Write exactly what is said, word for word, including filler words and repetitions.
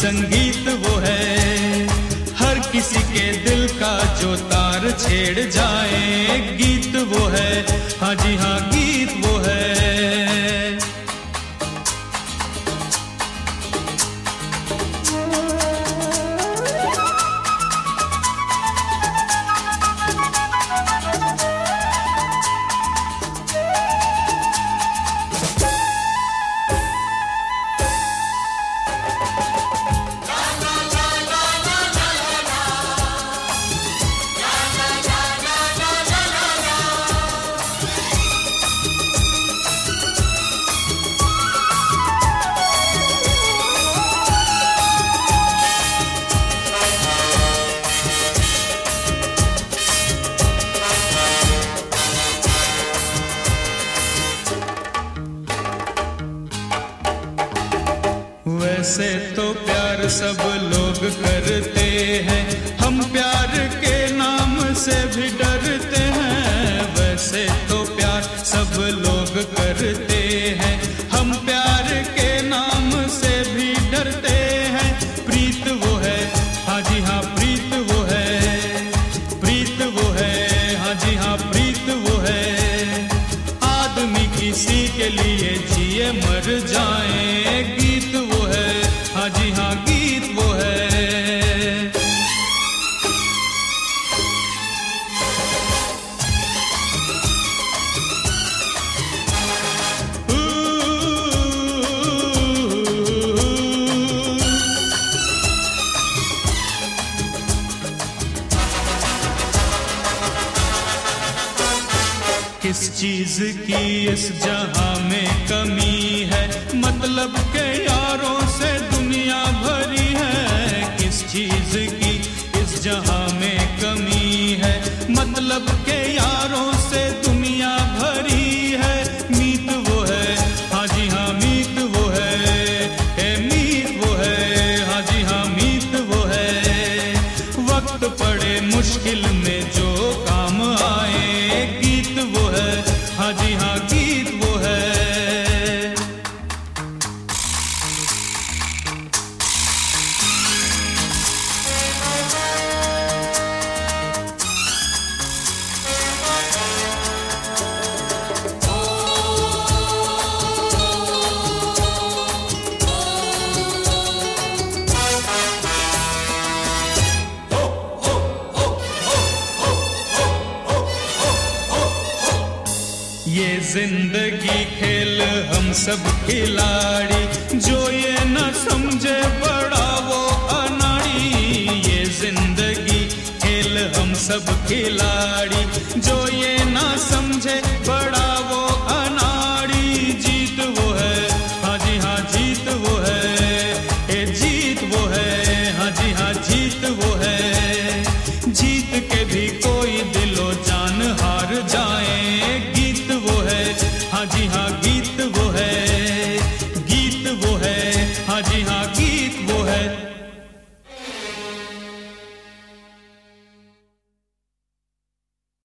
संगीत वो है, हर किसी के दिल का जो तार छेड़ जाए, गीत वो है, हाँ जी हाँ गीत वो है। वैसे तो प्यार सब लोग करते हैं, हम प्यार के नाम से भी डरते हैं। वैसे तो प्यार सब लोग करते हैं, हम प्यार के नाम से भी डरते हैं। प्रीत वो है, हाँ जी हाँ प्रीत वो है, प्रीत वो है, हाँ जी हाँ प्रीत वो है। आदमी किसी के लिए जिए मर जाए, गीत वो है, हाँ जी हाँ गीत वो है। किस चीज की इस जहां में कमी है, मतलब के यारों से दुनिया भरी है। किस चीज की इस जहां में कमी है, मतलब के यारों से दुनिया भरी है। मीत वो है, हाँ जी हाँ मीत वो है, ए मीत वो है, हाँ जी हाँ मीत वो है। वक्त पड़े मुश्किल में जो काम आए, गीत वो है, हाँ जी हाँ गीत वो है। ये जिंदगी खेल हम सब खिलाड़ी, जो ये न समझे बड़ा वो अनाड़ी। ये जिंदगी खेल हम सब खिलाड़ी, जो ये न समझे बड़ा